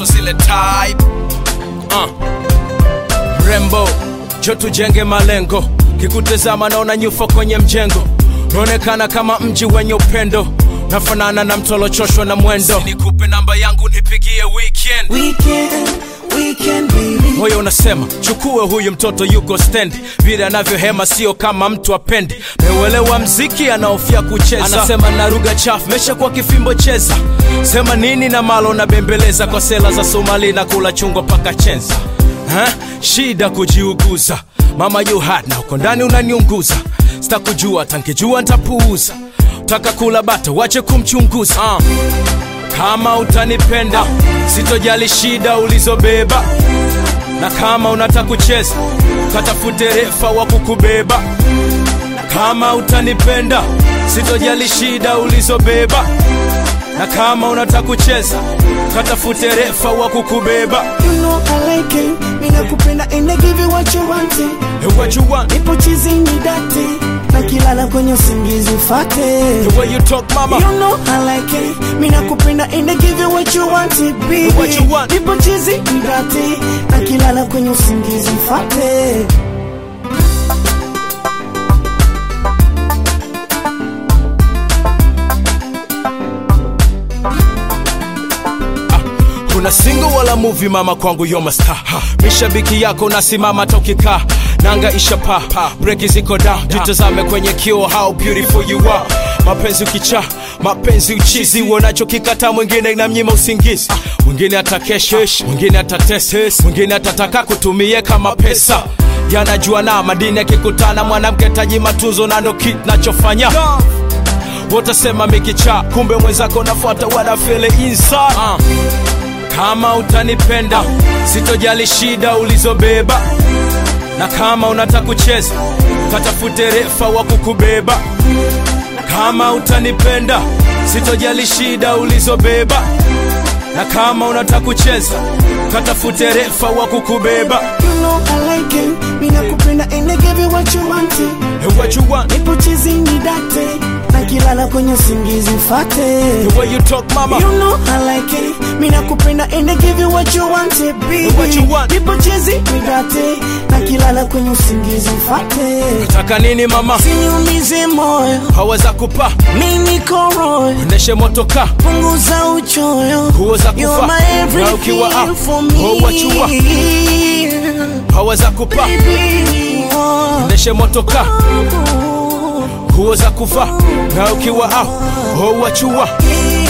so zile type. Rembo, jo tujenge malengo. Kikutazama naona nyufa kwenye mjengo. Naonekana kama mji wenye upendo. Nafanana na mtolo choshwa na mwendo. Nikupe namba yangu nipigie weekend baby. Moyo unasema chukue huyu mtoto yuko stand. Vile anavyohema sio kama mtu apendi. Mewelewa mziki anaofia kucheza. Anasema na lugha chafu mesha kwa kifimbo cheza. Sema nini na malo na bembeleza. Kwa sela za Somali na kula chungwa paka chenza. Shida kujiuguza. Mama you hot na uko ndani unaniunguza. Sitakujua tankijua nitapuuza. Taka kula bata wache kumchunguza. Kama utanipenda sitojali shida ulizobeba. Na kama unataka kucheza katafute refa wa kukubeba. Kama utanipenda sitojali shida ulizobeba. Na kama unataka kucheza katafute refa wa kukubeba. You know I like it, mina kupenda and I give you what you want it. Hey, what you want? Nipo chasing ni dati, na kilala kwenye usingizi ufate. The way you talk mama. You know I like it, mina kupenda and I give you what you want it, baby. Hey, what you want? Nipo chasing ni dati, na kilala kwenye usingizi ufate. Kuna single wala movie mama kwangu you're my star. Mishabiki yako nasimama tokika. Nanga isha pa, breaki ziko down. Jitazame kwenye kio how beautiful you are. Mapenzi ukicha, mapenzi uchizi. Uonacho kikata mwingine na mnyima usingizi. Mwingine atakeshesh, mwingine atatese, mwingine atataka kutumie kama pesa. Yanajua na madini yakikutana mwanamke taji matunzo na ndo kit nachofanya. Wotasema mikicha, kumbe mwenzako nafuata what I feel inside. Kama utanipenda sitojali shida ulizobeba. Na kama unataka kucheza katafute refa wa kukubeba. Kama utanipenda sitojali shida ulizobeba. Na kama unataka kucheza katafute refa wa kukubeba. You know I like it, mina kupenda and I give you what you want it. Hey, what you want? Nipo chasing ni dati, na kilala kwenye usingizi ufate. The way you talk mama. You know I like it, mina kupenda and I give you what you want it, baby. What you want? Nipo chasing ni dati, na kilala kwenye usingizi ufate. Nataka nini mama? Siniumize moyo, Haweza kupa mimi niko royo. Neshe motoka Punguza uchoyo, Kuoza kufa you're my everything for me. What you want? Haweza kupa Baby, oh. Neshe motoka Kuoza kufa Na ukiwa out what you want?